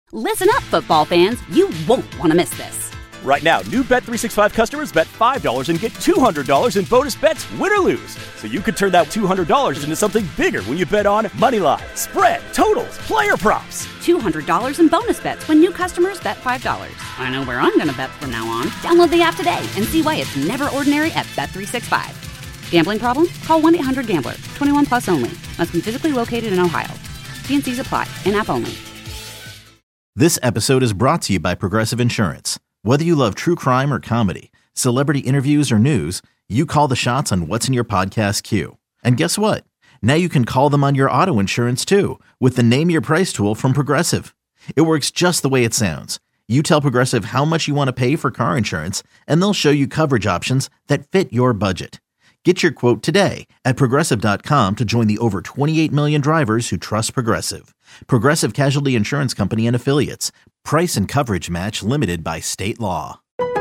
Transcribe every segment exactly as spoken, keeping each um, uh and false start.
Listen up, football fans. You won't want to miss this. Right now, new Bet three sixty-five customers bet five dollars and get two hundred dollars in bonus bets, win or lose. So you could turn that two hundred dollars into something bigger when you bet on moneyline, spread, totals, player props. two hundred dollars in bonus bets when new customers bet five dollars. I know where I'm going to bet from now on. Download the app today and see why it's never ordinary at Bet three sixty-five. Gambling problem? Call one eight hundred gambler. twenty-one plus only. Must be physically located in Ohio. T and C's apply. In-app only. This episode is brought to you by Progressive Insurance. Whether you love true crime or comedy, celebrity interviews or news, you call the shots on what's in your podcast queue. And guess what? Now you can call them on your auto insurance too with the Name Your Price tool from Progressive. It works just the way it sounds. You tell Progressive how much you want to pay for car insurance, and they'll show you coverage options that fit your budget. Get your quote today at Progressive dot com to join the over twenty-eight million drivers who trust Progressive. Progressive Casualty Insurance Company and Affiliates. Price and coverage match limited by state law.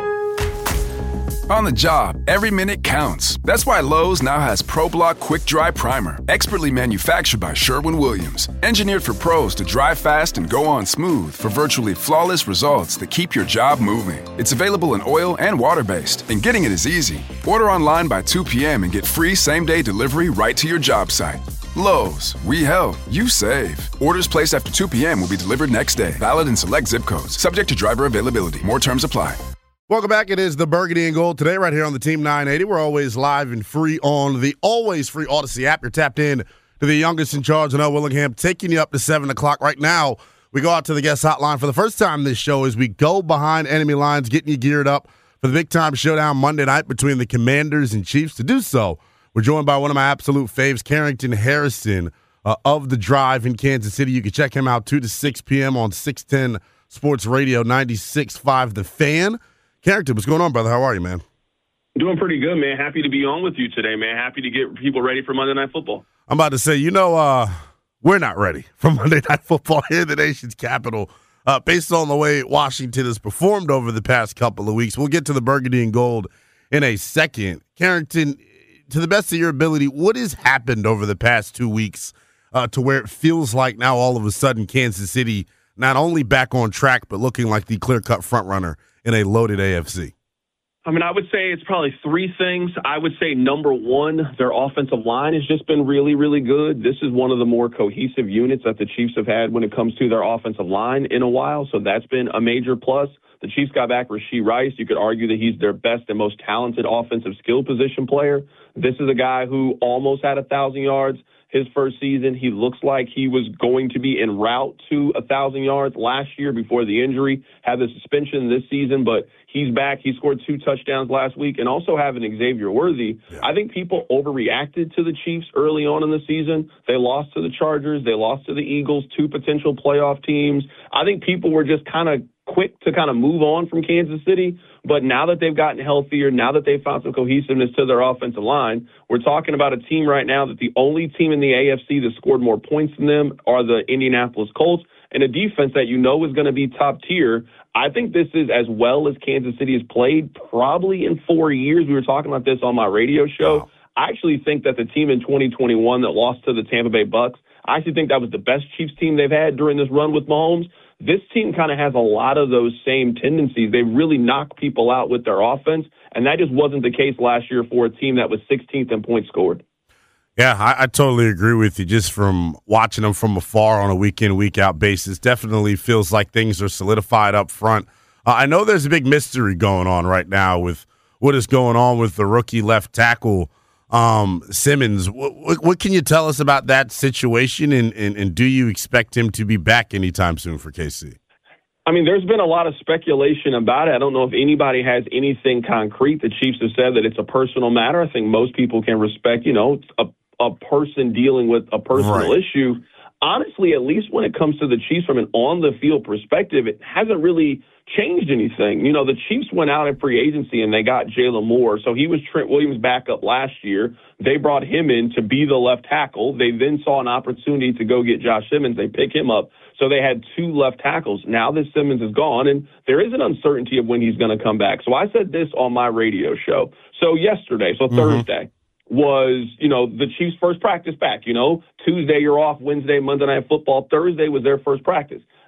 On the job, every minute counts. That's why Lowe's now has ProBlock Quick Dry Primer, expertly manufactured by Sherwin-Williams. Engineered for pros to dry fast and go on smooth for virtually flawless results that keep your job moving. It's available in oil and water-based, and getting it is easy. Order online by two p.m. and get free same-day delivery right to your job site. Lowe's, we help, you save. Orders placed after two p.m. will be delivered next day. Valid in select zip codes. Subject to driver availability. More terms apply. Welcome back. It is the Burgundy and Gold today right here on the Team nine eighty. We're always live and free on the always free Odyssey app. You're tapped in to the youngest in charge, Noah Willingham, taking you up to seven o'clock. Right now, we go out to the guest hotline for the first time this show as we go behind enemy lines, getting you geared up for the big-time showdown Monday night between the Commanders and Chiefs. To do so, we're joined by one of my absolute faves, Carrington Harrison uh, of The Drive in Kansas City. You can check him out two to six p.m. on six ten Sports Radio, ninety-six point five The Fan. Carrington, what's going on, brother? How are you, man? Doing pretty good, man. Happy to be on with you today, man. Happy to get people ready for Monday Night Football. I'm about to say, you know, uh, we're not ready for Monday Night Football here in the nation's capital. Uh, based on the way Washington has performed over the past couple of weeks. We'll get to the Burgundy and Gold in a second. Carrington, to the best of your ability, what has happened over the past two weeks uh, to where it feels like now all of a sudden Kansas City not only back on track but looking like the clear-cut frontrunner in a loaded A F C? I mean, I would say it's probably three things. I would say, number one, their offensive line has just been really, really good. This is one of the more cohesive units that the Chiefs have had when it comes to their offensive line in a while, so that's been a major plus. The Chiefs got back Rashee Rice. You could argue that he's their best and most talented offensive skill position player. This is a guy who almost had one thousand yards his first season. He looks like he was going to be en route to one thousand yards last year before the injury, had the suspension this season, but he's back. He scored two touchdowns last week, and also having Xavier Worthy. Yeah. I think people overreacted to the Chiefs early on in the season. They lost to the Chargers. They lost to the Eagles, two potential playoff teams. I think people were just kind of quick to kind of move on from Kansas City. But now that they've gotten healthier, now that they've found some cohesiveness to their offensive line, we're talking about a team right now that the only team in the A F C that scored more points than them are the Indianapolis Colts, and a defense that you know is going to be top tier. I think this is as well as Kansas City has played probably in four years. We were talking about this on my radio show. Wow. I actually think that the team in twenty twenty-one that lost to the Tampa Bay Bucks, I actually think that was the best Chiefs team they've had during this run with Mahomes. This team kind of has a lot of those same tendencies. They really knock people out with their offense, and that just wasn't the case last year for a team that was sixteenth in points scored. Yeah, I, I totally agree with you. Just from watching them from afar on a week-in, week-out basis, definitely feels like things are solidified up front. Uh, I know there's a big mystery going on right now with what is going on with the rookie left tackle, um, Simmons. What, what, what can you tell us about that situation, and, and, and do you expect him to be back anytime soon for K C? I mean, there's been a lot of speculation about it. I don't know if anybody has anything concrete. The Chiefs have said that it's a personal matter. I think most people can respect, you know, a, a person dealing with a personal right. issue. Honestly, at least when it comes to the Chiefs from an on-the-field perspective, it hasn't really changed anything. You know, the Chiefs went out in free agency and they got Jalen Moore. So he was Trent Williams' backup last year. They brought him in to be the left tackle. They then saw an opportunity to go get Josh Simmons. They pick him up. So they had two left tackles. Now that Simmons is gone, and there is an uncertainty of when he's going to come back. So I said this on my radio show. So yesterday, so mm-hmm. Thursday, was, you know, the Chiefs' first practice back. You know, Tuesday you're off, Wednesday, Monday Night Football. Thursday was their first practice.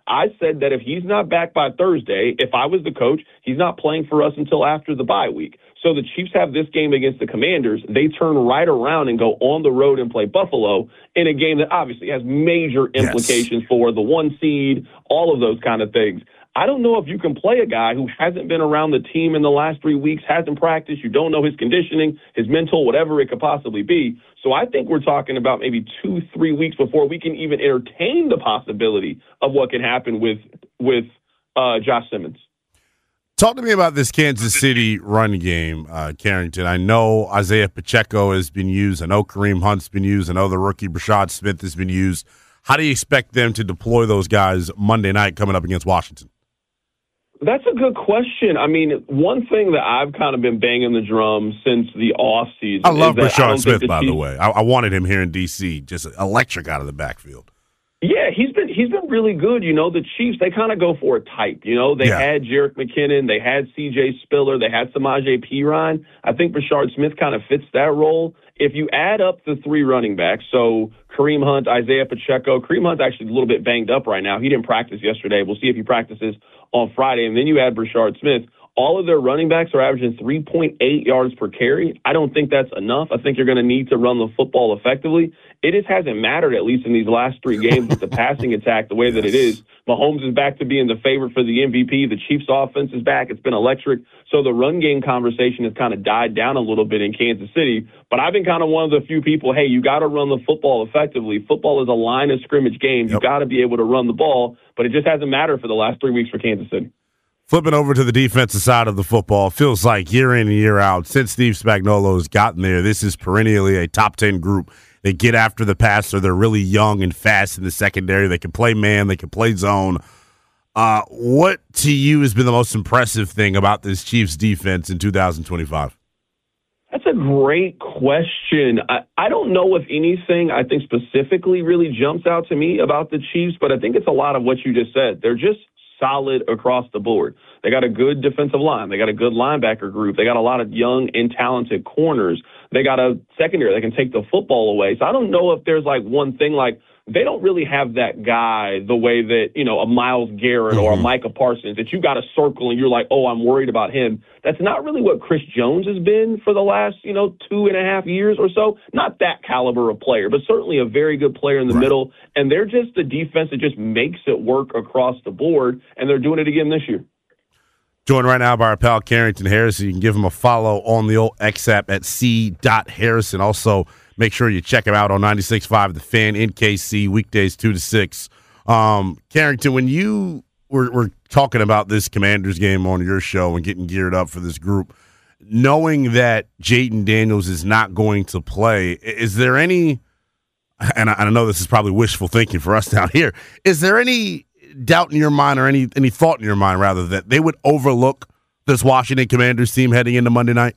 I said that if he's not back by Thursday, if I was the coach, he's not playing for us until after the bye week. So the Chiefs have this game against the Commanders. They turn right around and go on the road and play Buffalo in a game that obviously has major implications yes. for the one seed, all of those kind of things. I don't know if you can play a guy who hasn't been around the team in the last three weeks, hasn't practiced, you don't know his conditioning, his mental, whatever it could possibly be. So I think we're talking about maybe two, three weeks before we can even entertain the possibility of what can happen with with uh, Josh Simmons. Talk to me about this Kansas City run game, uh, Carrington. I know Isaiah Pacheco has been used. I know Kareem Hunt's been used. I know the rookie Brashad Smith has been used. How do you expect them to deploy those guys Monday night coming up against Washington? That's a good question. I mean, one thing that I've kind of been banging the drum since the offseason. I love is Brashad Smith, the by Chiefs- the way. I, I wanted him here in D C, just electric out of the backfield. Yeah, he's been he's been really good. You know, the Chiefs, they kind of go for a type. You know, they Yeah. had Jerick McKinnon, they had C J Spiller, they had Samaje Perine. I think Brashad Smith kind of fits that role. If you add up the three running backs, so Kareem Hunt, Isaiah Pacheco, Kareem Hunt's actually a little bit banged up right now. He didn't practice yesterday. We'll see if he practices on Friday. And then you add Brashad Smith. All of their running backs are averaging three point eight yards per carry. I don't think that's enough. I think you're going to need to run the football effectively. It just hasn't mattered, at least in these last three games, with the passing attack the way that it is. Mahomes is back to being the favorite for the M V P. The Chiefs' offense is back. It's been electric. So the run game conversation has kind of died down a little bit in Kansas City. But I've been kind of one of the few people, hey, you got to run the football effectively. Football is a line of scrimmage game. Yep. You got to be able to run the ball. But it just hasn't mattered for the last three weeks for Kansas City. Flipping over to the defensive side of the football, feels like year in and year out, since Steve Spagnuolo has gotten there, this is perennially a top ten group. They get after the passer. They're really young and fast in the secondary. They can play man. They can play zone. Uh, what to you has been the most impressive thing about this Chiefs defense in two thousand twenty-five? That's a great question. I, I don't know if anything I think specifically really jumps out to me about the Chiefs, but I think it's a lot of what you just said. They're just solid across the board. They got a good defensive line. They got a good linebacker group. They got a lot of young and talented corners. They got a secondary that can take the football away. So I don't know if there's like one thing, like they don't really have that guy the way that, you know, a Myles Garrett mm-hmm. or a Micah Parsons that you got to circle and you're like, oh, I'm worried about him. That's not really what Chris Jones has been for the last, you know, two and a half years or so. Not that caliber of player, but certainly a very good player in the right. middle. And they're just the defense that just makes it work across the board, and they're doing it again this year. Joined right now by our pal Carrington Harrison. You can give him a follow on the old X app at c dot harrison. Also, make sure you check him out on ninety-six point five The Fan in K C, weekdays two to six. Um, Carrington, when you were, were talking about this Commanders game on your show and getting geared up for this group, knowing that Jayden Daniels is not going to play, is there any, and I, I know this is probably wishful thinking for us down here, is there any doubt in your mind or any any thought in your mind, rather, that they would overlook this Washington Commanders team heading into Monday night?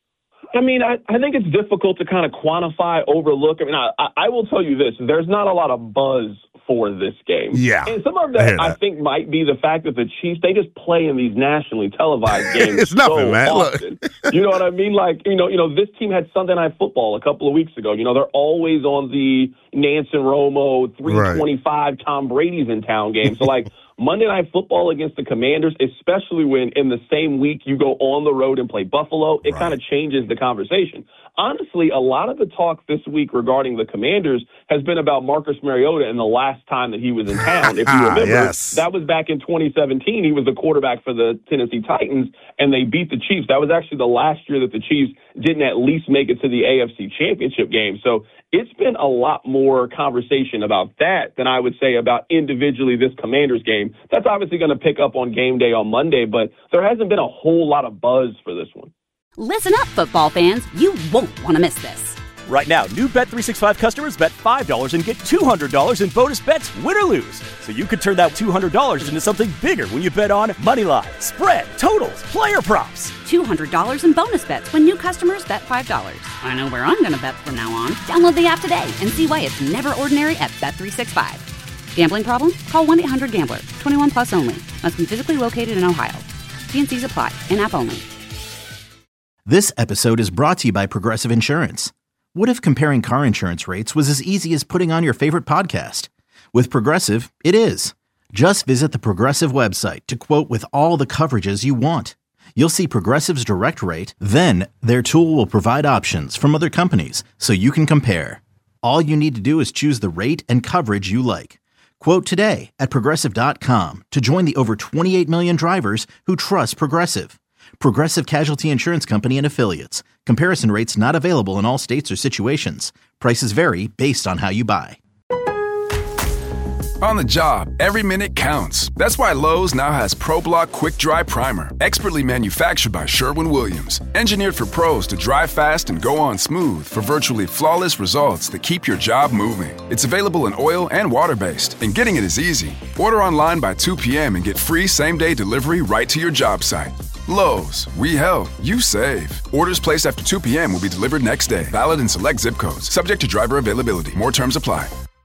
I mean, I, I think it's difficult to kind of quantify, overlook. I mean, I, I will tell you this. There's not a lot of buzz for this game. Yeah. And some of that, I, I think, might be the fact that the Chiefs, they just play in these nationally televised games It's nothing, so man. often. Look. You know what I mean? Like, you know, you know, this team had Sunday Night Football a couple of weeks ago. You know, they're always on the Nance and Romo, three twenty-five right. Tom Brady's in town game. So, like, Monday Night Football against the Commanders, especially when in the same week you go on the road and play Buffalo, it right. kind of changes the conversation. Honestly, a lot of the talk this week regarding the Commanders has been about Marcus Mariota and the last time that he was in town. If you remember, yes. that was back in twenty seventeen. He was the quarterback for the Tennessee Titans, and they beat the Chiefs. That was actually the last year that the Chiefs didn't at least make it to the A F C Championship game. So it's been a lot more conversation about that than I would say about individually this Commanders game. That's obviously going to pick up on game day on Monday, but there hasn't been a whole lot of buzz for this one. Listen up, football fans. You won't want to miss this. Right now, new Bet three sixty-five customers bet five dollars and get two hundred dollars in bonus bets, win or lose. So you could turn that two hundred dollars into something bigger when you bet on money line, spread, totals, player props. two hundred dollars in bonus bets when new customers bet five dollars. I know where I'm going to bet from now on. Download the app today and see why it's never ordinary at Bet three sixty-five. Gambling problem? Call one eight hundred gambler. twenty-one plus only. Must be physically located in Ohio. T and C's apply. In-app only. This episode is brought to you by Progressive Insurance. What if comparing car insurance rates was as easy as putting on your favorite podcast? With Progressive, it is. Just visit the Progressive website to quote with all the coverages you want. You'll see Progressive's direct rate, then their tool will provide options from other companies so you can compare. All you need to do is choose the rate and coverage you like. Quote today at Progressive dot com to join the over twenty-eight million drivers who trust Progressive. Progressive Casualty Insurance Company and Affiliates. Comparison rates not available in all states or situations. Prices vary based on how you buy. On the job, every minute counts. That's why Lowe's now has ProBlock Quick Dry Primer, expertly manufactured by Sherwin-Williams. Engineered for pros to dry fast and go on smooth for virtually flawless results that keep your job moving. It's available in oil and water-based, and getting it is easy. Order online by two p.m. and get free same-day delivery right to your job site. Lowe's, we help, you save. Orders placed after two p.m. will be delivered next day. Valid in select zip codes. Subject to driver availability. More terms apply.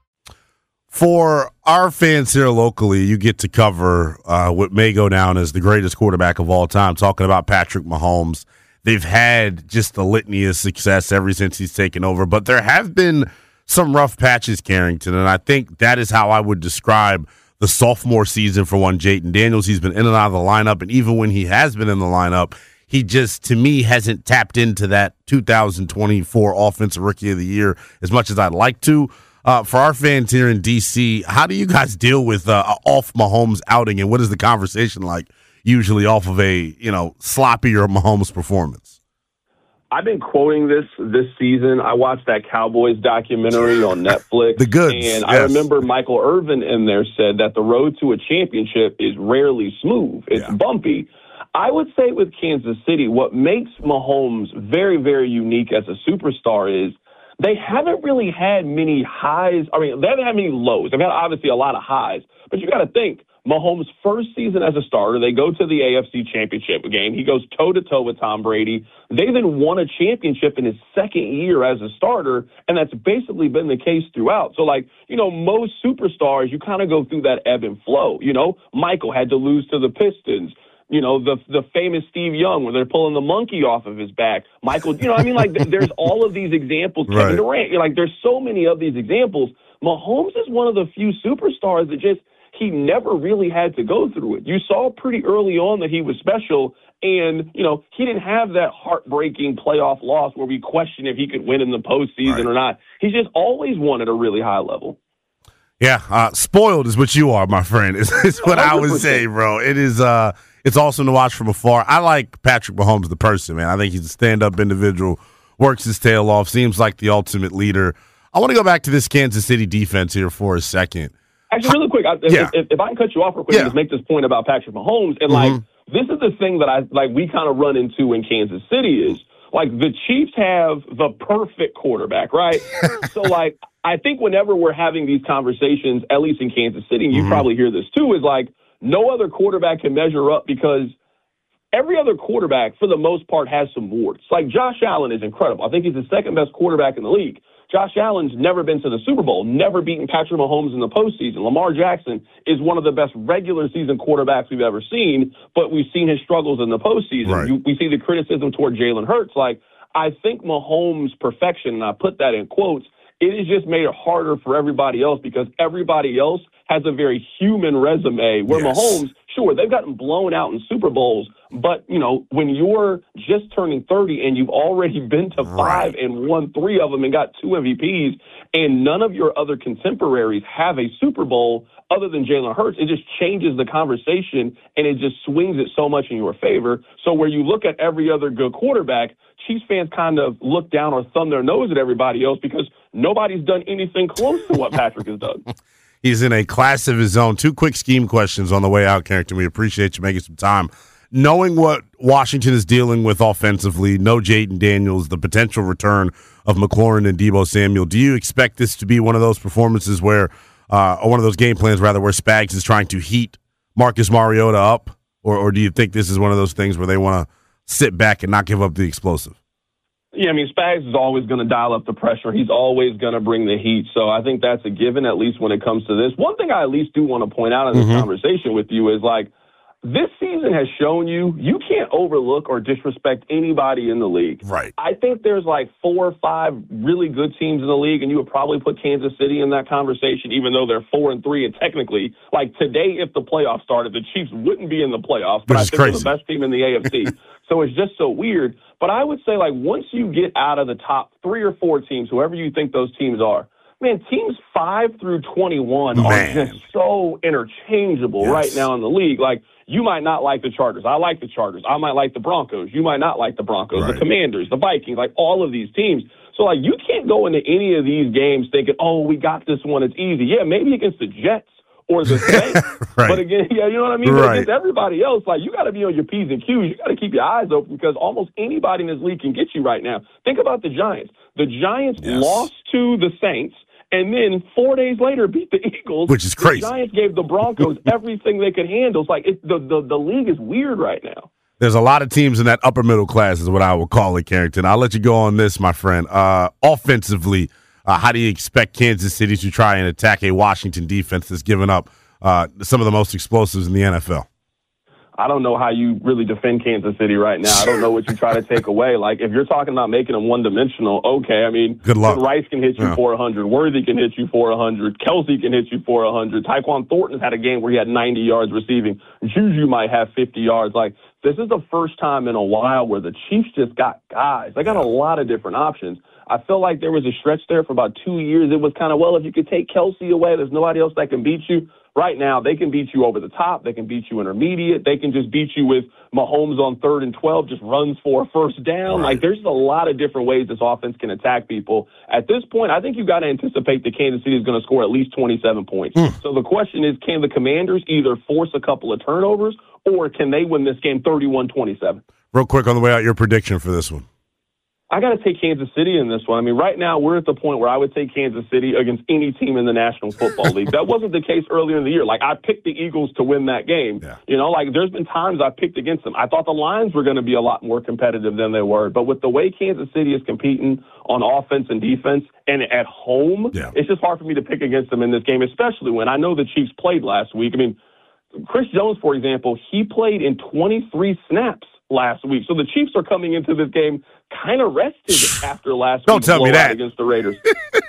For our fans here locally, you get to cover uh, what may go down as the greatest quarterback of all time, talking about Patrick Mahomes. They've had just a litany of success ever since he's taken over, but there have been some rough patches, Carrington, and I think that is how I would describe the sophomore season for one Jayden Daniels. He's been in and out of the lineup, and even when he has been in the lineup, he just, to me, hasn't tapped into that two thousand twenty-four Offensive Rookie of the Year as much as I'd like to. Uh, for our fans here in D C, how do you guys deal with uh, off Mahomes outing, and what is the conversation like usually off of a you know sloppier Mahomes performance? I've been quoting this this season. I watched that Cowboys documentary on Netflix. The goods. And yes. I remember Michael Irvin in there said that the road to a championship is rarely smooth. It's yeah. bumpy. I would say with Kansas City, what makes Mahomes very, very unique as a superstar is they haven't really had many highs. I mean, they haven't had many lows. They've had obviously a lot of highs. But you got to think, Mahomes' first season as a starter, they go to the A F C Championship game. He goes toe-to-toe with Tom Brady. They then won a championship in his second year as a starter, and that's basically been the case throughout. So, like, you know, most superstars, you kind of go through that ebb and flow. You know, Michael had to lose to the Pistons. You know, the the famous Steve Young, where they're pulling the monkey off of his back. Michael, you know, I mean, like, there's all of these examples. Right. Kevin Durant, you're like, there's so many of these examples. Mahomes is one of the few superstars that just, he never really had to go through it. You saw pretty early on that he was special, and, you know, he didn't have that heartbreaking playoff loss where we question if he could win in the postseason right. or not. He just always won at a really high level. Yeah, uh, spoiled is what you are, my friend, is, is what I would say, bro. It is, uh, it's awesome to watch from afar. I like Patrick Mahomes, the person, man. I think he's a stand-up individual, works his tail off, seems like the ultimate leader. I want to go back to this Kansas City defense here for a second. Actually, really quick, I, yeah. if, if I can cut you off real quick yeah. and just make this point about Patrick Mahomes, and, mm-hmm. like, this is the thing that I, like, we kind of run into in Kansas City is, like, the Chiefs have the perfect quarterback, right? So, like, I think whenever we're having these conversations, at least in Kansas City, and you mm-hmm. probably hear this too, is like no other quarterback can measure up because every other quarterback, for the most part, has some warts. Like Josh Allen is incredible. I think he's the second best quarterback in the league. Josh Allen's never been to the Super Bowl, never beaten Patrick Mahomes in the postseason. Lamar Jackson is one of the best regular season quarterbacks we've ever seen, but we've seen his struggles in the postseason. Right. You, we see the criticism toward Jalen Hurts. Like, I think Mahomes' perfection, and I put that in quotes, it has just made it harder for everybody else because everybody else has a very human resume where yes. Mahomes, sure, they've gotten blown out in Super Bowls, but, you know, when you're just turning thirty and you've already been to five right. and won three of them and got two M V Ps, and none of your other contemporaries have a Super Bowl other than Jalen Hurts, it just changes the conversation and it just swings it so much in your favor. So where you look at every other good quarterback, Chiefs fans kind of look down or thumb their nose at everybody else because nobody's done anything close to what Patrick has done. He's in a class of his own. Two quick scheme questions on the way out, Carrington. We appreciate you making some time. Knowing what Washington is dealing with offensively, no Jayden Daniels, the potential return of McLaurin and Deebo Samuel, do you expect this to be one of those performances where, uh, or one of those game plans, rather, where Spags is trying to heat Marcus Mariota up? Or, or do you think this is one of those things where they want to sit back and not give up the explosive? Yeah, I mean, Spags is always going to dial up the pressure. He's always going to bring the heat. So I think that's a given, at least when it comes to this. One thing I at least do want to point out in this mm-hmm. conversation with you is, like, this season has shown you you can't overlook or disrespect anybody in the league. Right. I think there's like four or five really good teams in the league, and you would probably put Kansas City in that conversation, even though they're four and three. And technically, like today, if the playoffs started, the Chiefs wouldn't be in the playoffs. But I think crazy. they're the best team in the A F C. So it's just so weird. But I would say, like, once you get out of the top three or four teams, whoever you think those teams are, man, teams five through twenty-one man. are just so interchangeable yes. right now in the league. Like, you might not like the Chargers. I like the Chargers. I might like the Broncos. You might not like the Broncos, right. the Commanders, the Vikings, like all of these teams. So, like, you can't go into any of these games thinking, oh, we got this one. It's easy. Yeah, maybe against the Jets or the Saints. right. But again, yeah, you know what I mean? Right. But against everybody else, like, you got to be on your P's and Q's. You got to keep your eyes open because almost anybody in this league can get you right now. Think about the Giants. The Giants yes. lost to the Saints. And then four days later, beat the Eagles. Which is crazy. The Giants gave the Broncos everything they could handle. It's like it, the, the the league is weird right now. There's a lot of teams in that upper middle class is what I would call it, Carrington. I'll let you go on this, my friend. Uh, offensively, uh, how do you expect Kansas City to try and attack a Washington defense that's given up uh, some of the most explosives in the N F L? I don't know how you really defend Kansas City right now. I don't know what you try to take away. Like, if you're talking about making them one-dimensional, okay. I mean, good luck. Rice can hit you yeah. for one hundred. Worthy can hit you for one hundred. Kelsey can hit you for one hundred. Tyquan Thornton's had a game where he had ninety yards receiving. Juju might have fifty yards. Like, this is the first time in a while where the Chiefs just got guys. They got a lot of different options. I feel like there was a stretch there for about two years. It was kind of, well, if you could take Kelsey away, there's nobody else that can beat you. Right now, they can beat you over the top. They can beat you intermediate. They can just beat you with Mahomes on third and twelve, just runs for a first down. Right. Like, there's a lot of different ways this offense can attack people. At this point, I think you've got to anticipate that Kansas City is going to score at least twenty-seven points. Mm. So the question is, can the Commanders either force a couple of turnovers or can they win this game thirty-one twenty-seven? Real quick on the way out, your prediction for this one. I got to take Kansas City in this one. I mean, right now we're at the point where I would take Kansas City against any team in the National Football League. That wasn't the case earlier in the year. Like, I picked the Eagles to win that game. Yeah. You know, like, there's been times I picked against them. I thought the Lions were going to be a lot more competitive than they were. But with the way Kansas City is competing on offense and defense and at home, yeah. it's just hard for me to pick against them in this game, especially when I know the Chiefs played last week. I mean, Chris Jones, for example, he played in twenty-three snaps last week. So the Chiefs are coming into this game kind of rested after last don't week's tell me that. against the Raiders.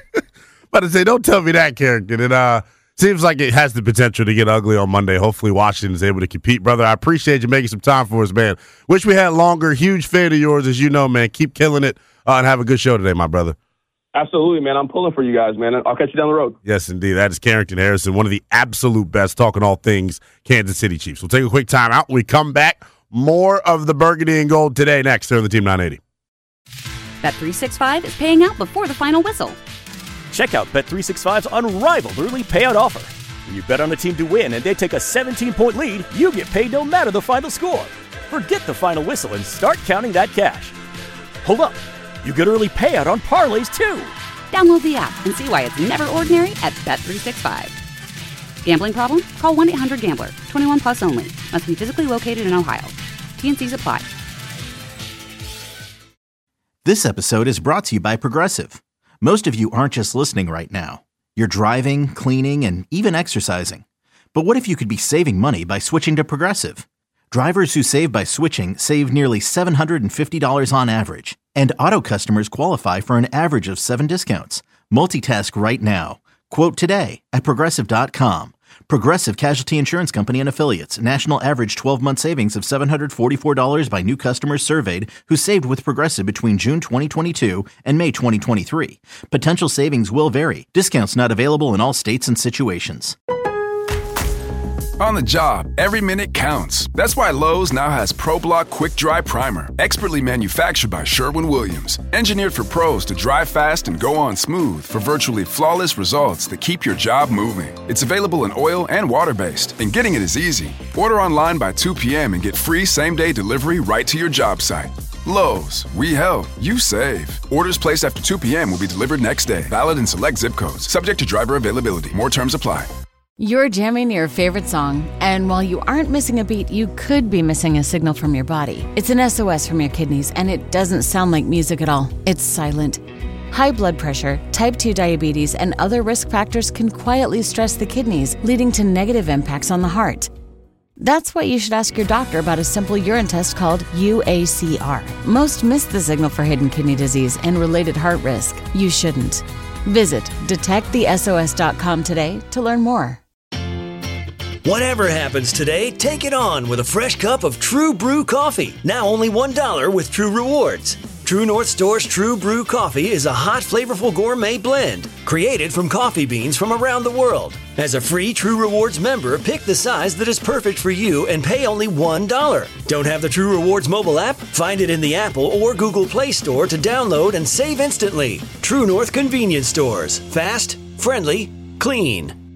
But to say, don't tell me that, Carrington. It uh, seems like it has the potential to get ugly on Monday. Hopefully Washington is able to compete. Brother, I appreciate you making some time for us, man. Wish we had longer. Huge fan of yours, as you know, man. Keep killing it uh, and have a good show today, my brother. Absolutely, man. I'm pulling for you guys, man. I'll catch you down the road. Yes, indeed. That is Carrington Harrison, one of the absolute best, talking all things Kansas City Chiefs. We'll take a quick time out. When we come back, more of the Burgundy and Gold today next here on the Team nine eighty. Bet three sixty-five is paying out before the final whistle. Check out Bet three sixty-five's unrivaled early payout offer. When you bet on a team to win and they take a seventeen-point lead, you get paid no matter the final score. Forget the final whistle and start counting that cash. Hold up. You get early payout on parlays, too. Download the app and see why it's never ordinary at Bet three sixty-five. Gambling problem? Call one eight hundred gambler. twenty-one plus only. Must be physically located in Ohio. T N Cs apply. This episode is brought to you by Progressive. Most of you aren't just listening right now. You're driving, cleaning, and even exercising. But what if you could be saving money by switching to Progressive? Drivers who save by switching save nearly seven hundred fifty dollars on average. And auto customers qualify for an average of seven discounts. Multitask right now. Quote today at Progressive dot com. Progressive Casualty Insurance Company and Affiliates. National average twelve-month savings of seven hundred forty-four dollars by new customers surveyed who saved with Progressive between June twenty twenty-two and May twenty twenty-three. Potential savings will vary. Discounts not available in all states and situations. On the job, every minute counts. That's why Lowe's now has ProBlock Quick Dry Primer, expertly manufactured by Sherwin-Williams. Engineered for pros to dry fast and go on smooth for virtually flawless results that keep your job moving. It's available in oil and water-based, and getting it is easy. Order online by two p.m. and get free same-day delivery right to your job site. Lowe's, we help, you save. Orders placed after two p.m. will be delivered next day. Valid in select zip codes. Subject to driver availability. More terms apply. You're jamming your favorite song, and while you aren't missing a beat, you could be missing a signal from your body. It's an S O S from your kidneys, and it doesn't sound like music at all. It's silent. High blood pressure, type two diabetes, and other risk factors can quietly stress the kidneys, leading to negative impacts on the heart. That's why you should ask your doctor about a simple urine test called U A C R. Most miss the signal for hidden kidney disease and related heart risk. You shouldn't. Visit detect the S O S dot com today to learn more. Whatever happens today, take it on with a fresh cup of True Brew coffee. Now only one dollar with True Rewards. True North Store's True Brew coffee is a hot, flavorful gourmet blend created from coffee beans from around the world. As a free True Rewards member, pick the size that is perfect for you and pay only one dollar. Don't have the True Rewards mobile app? Find it in the Apple or Google Play Store to download and save instantly. True North Convenience Stores. Fast, friendly, clean.